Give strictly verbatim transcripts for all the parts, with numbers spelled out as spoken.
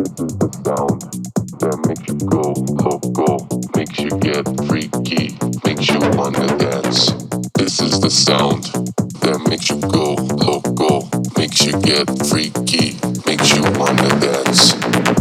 Sound that makes you go loco, makes you get freaky, makes you wanna dance. This is the sound that makes you go loco, makes you get freaky, makes you wanna dance.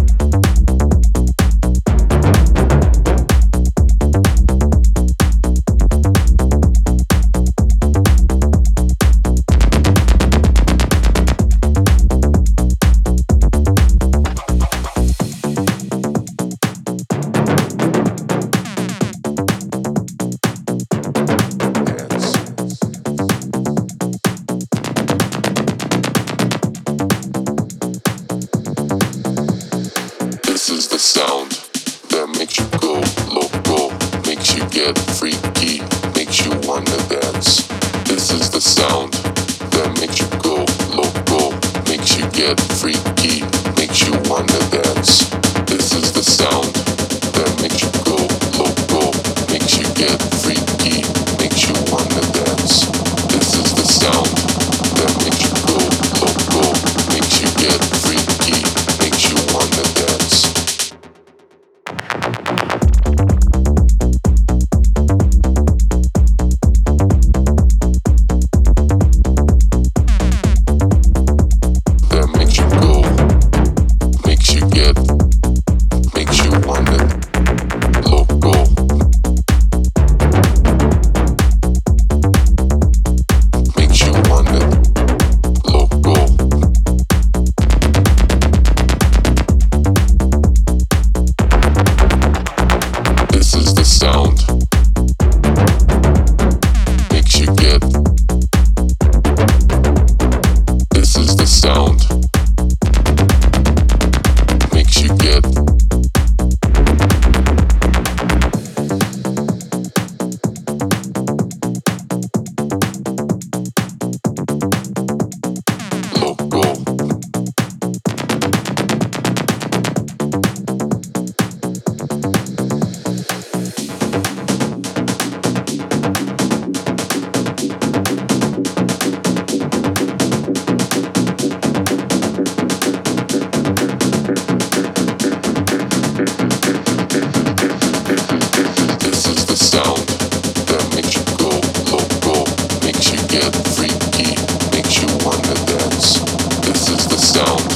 Sound that makes you go loco, makes you get freaky, makes you wanna dance. This is the sound that makes you go loco, makes you get freaky, makes you wanna dance. This is the sound that makes you go loco, makes you get freaky, makes you wanna dance. This is the sound that makes you go loco, makes you get freaky, makes you wanna dance.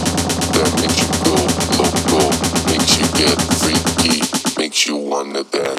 That